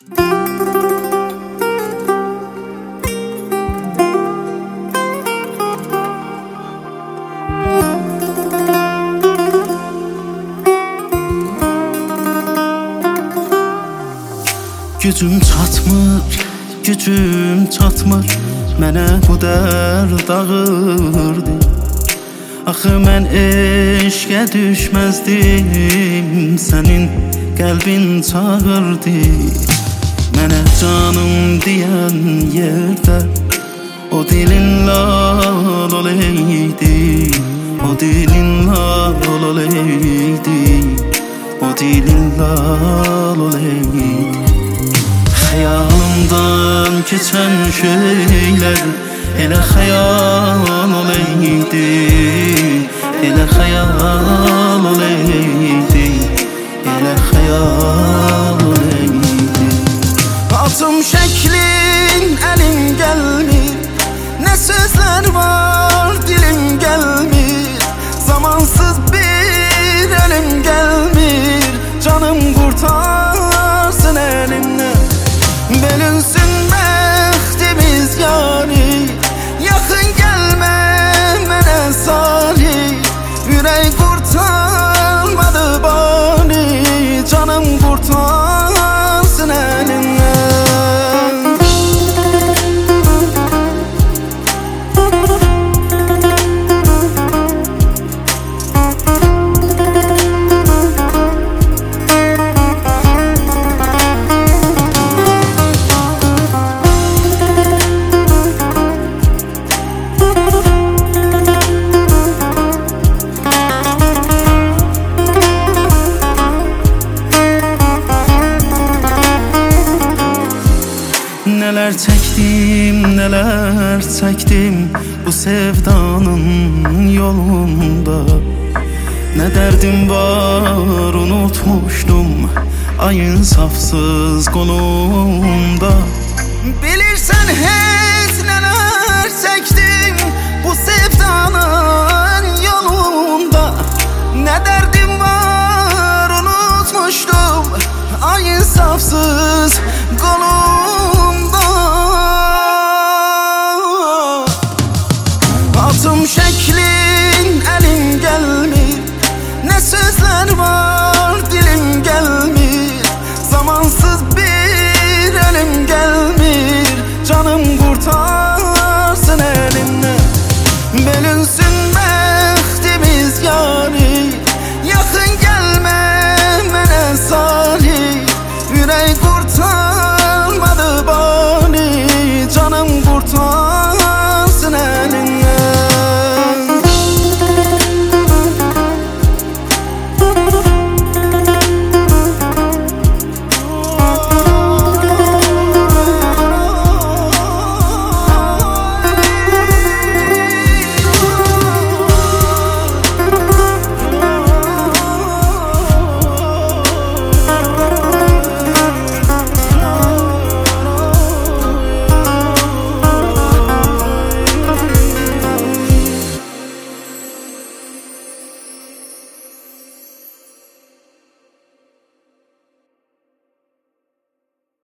Gücüm çatmır Mənə bu dərd ağırdı. Axı mən eşqə düşməzdim, sənin qəlbin çağırdı. Mənə canım deyən yerdə o dilin lal oleydi, o dilin lal oleydi, o dilin lal oleydi. Xəyalımdan keçən şeylər elə xəyal oleydi, elə xəyal oleydi, elə xəyal oleydi. Atım şəklin əlim gəlmir, nə sözlər var dilim gəlmir. Zamansız bir əlim gəlmir, canım qurtarsın əlimdən. Bölünsün bəxtimiz yani, yaxın gəlmə mənə salih. Ürək qurtarmadı bani, canım qurtarsın əlimdən. Neler çəkdim bu sevdanın yolunda. Nə dərdim var unutmuşdum ayın safsız qolunda. Bilirsən hey